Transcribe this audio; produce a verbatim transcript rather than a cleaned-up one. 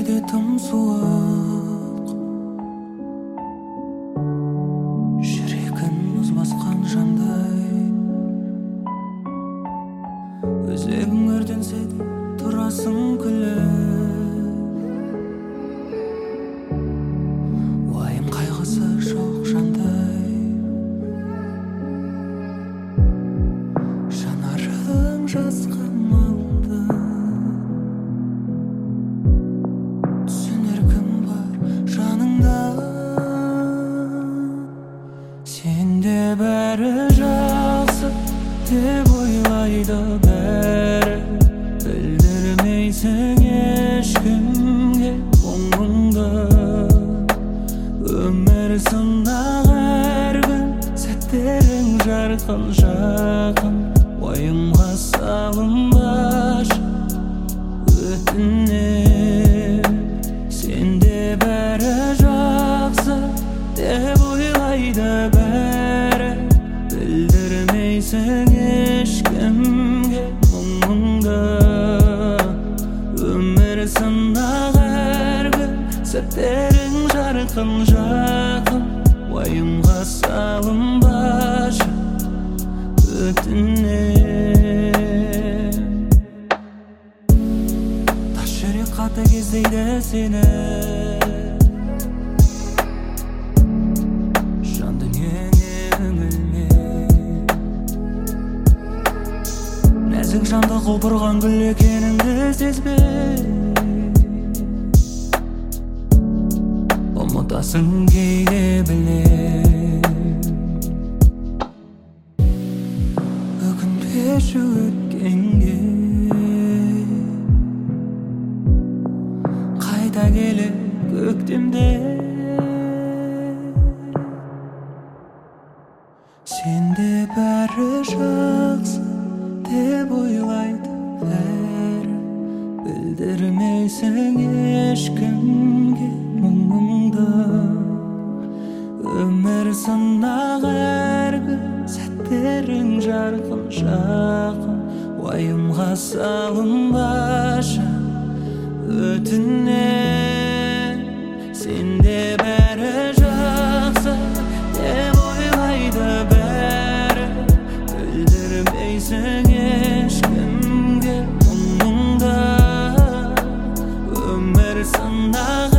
Жүрегімде тым суық, жүрегін мұз басқан жандай. Өзегің өртенсе де тұрасың күліп, уайым қайғысы жоқ жандай. Жанарың жасқа малды, түсінер кім бар жаныңда. Сенде бәрі жақсы деп ойлайды бәрі, білдірмейсің ешкімге мұңыңды. Өмір сынақ әр күн, сәттерің жарқын жақын, уайымға салынбашы өтінем. Сенде бәрі жақсы деп ойлайды бәрі, білдірмейсің ешкімге мұңыңды. Өмір сынақ әр күн, сәттерің жарқын жақын, уайымға салынбашы өтінем. Тас жүрек қаты кездейді сені, жан дүниеңе үңілме. Нәзік жанды құлпырған гүл екеніңді сезбей, ұмытасың кейде білем. Өкінбеші өткенге, қайта келе көктемде. Сенде бәрі жақсы деп ойлайды бәрі, білдірмейсің ешкімге мұңыңды. Өмір сынақ әр күн, сәттерің жарқын жақын, уайымға салынбашы өтінем. Сенде бәрі жақсы деп ойлайды бәрі, білдірмейсің ешкімге мұңыңды. Өмір сынақ